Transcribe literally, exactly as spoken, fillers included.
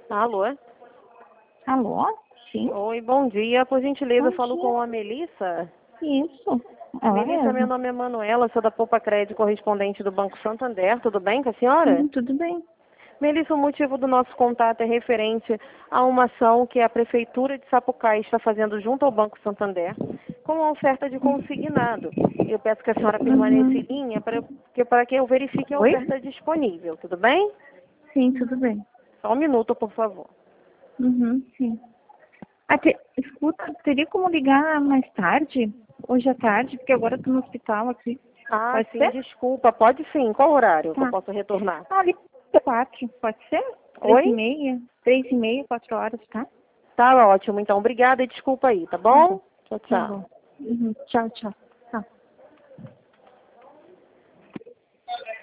Alô? Alô? Sim? Oi, bom dia. Por gentileza, Bom falo dia. com a Melissa. Isso. Ela Melissa, meu mesma. nome é Manuela, sou da Poupa Crédito, correspondente do Banco Santander. Tudo bem com a senhora? Hum, tudo bem. Melissa, o motivo do nosso contato é referente a uma ação que a Prefeitura de Sapucaí está fazendo junto ao Banco Santander com uma oferta de consignado. Eu peço que a senhora permaneça em Uhum. linha para que, para que eu verifique a Oi? oferta disponível. Tudo bem? Sim, tudo bem. Só um minuto, por favor. Uhum, sim. Ah, te- Escuta, teria como ligar mais tarde? Hoje à tarde, porque agora eu tô no hospital aqui. Ah, Pode sim, ser? desculpa. Pode sim. Qual horário que eu Tá. posso retornar? Ah, liga quatro, pode ser? Três e Oi? meia? Três e meia, quatro horas, tá? Tá ótimo, então. Obrigada e desculpa aí, tá Tá bom? bom. Tchau, Tá tchau. bom. Uhum. Tchau, tchau.